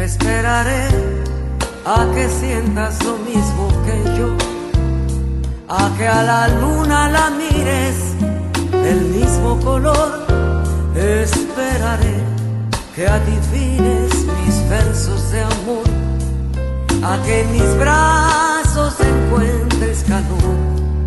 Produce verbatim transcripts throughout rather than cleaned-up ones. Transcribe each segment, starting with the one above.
esperaré a que sientas lo mismo que yo, a que a la luna la mires del mismo color. Esperaré que adivines mis versos de amor, a que en mis brazos encuentres calor.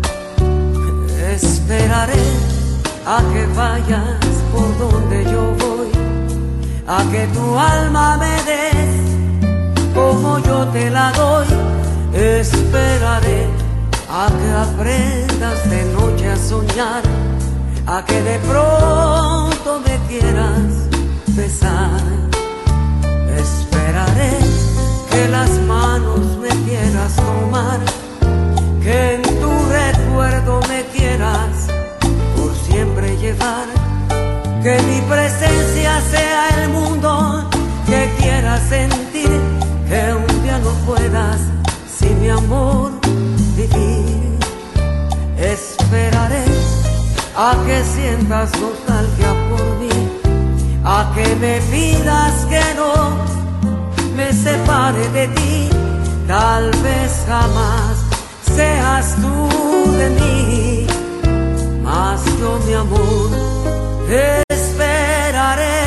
Esperaré a que vayas por donde yo voy, a que tu alma me des como yo te la doy. Esperaré a que aprendas de noche a soñar, a que de pronto me quieras besar. Esperaré que las manos me quieras tomar, que en tu recuerdo me quieras por siempre llevar, que mi presencia sea el mundo que quieras sentir, que un día no puedas sin mi amor vivir. Esperaré a que sientas nostalgia por mí, a que me pidas que no me separe de ti. Tal vez jamás seas tú de mí, mas yo, mi amor, esperaré.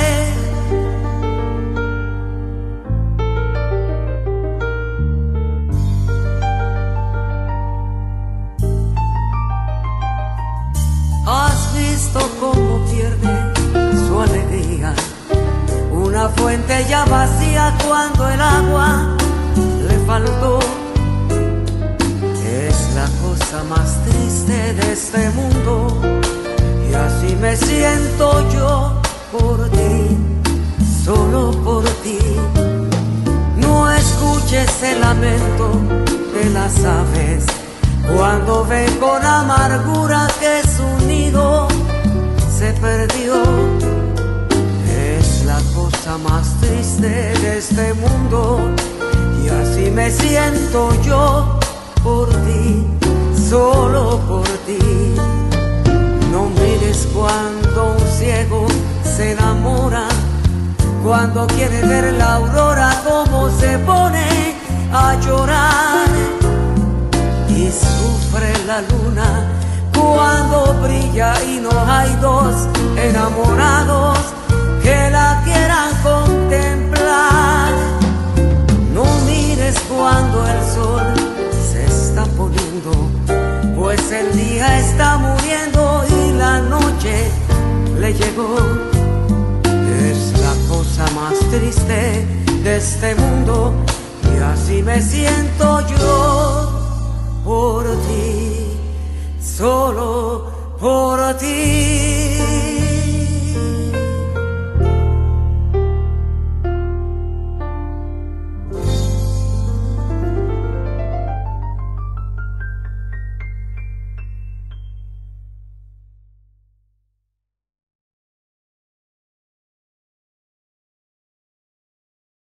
¿Has visto cómo pierde su alegría una fuente ya vacía cuando el agua le faltó? Es la cosa más triste de este mundo, y así me siento yo por ti, solo por ti. No escuches el lamento de las aves cuando ven con amargura que su nido se perdió. Es la cosa más triste de este mundo, y así me siento yo por ti, solo por ti. No mires cuando un ciego se enamora, cuando quiere ver la aurora como se pone a llorar, y sufre la luna cuando brilla y no hay dos enamorados que la quieran contemplar. No mires cuando el sol se está poniendo, pues el día está muriendo y la noche le llegó. Es la cosa más triste de este mundo, y así me siento yo por ti, solo por ti.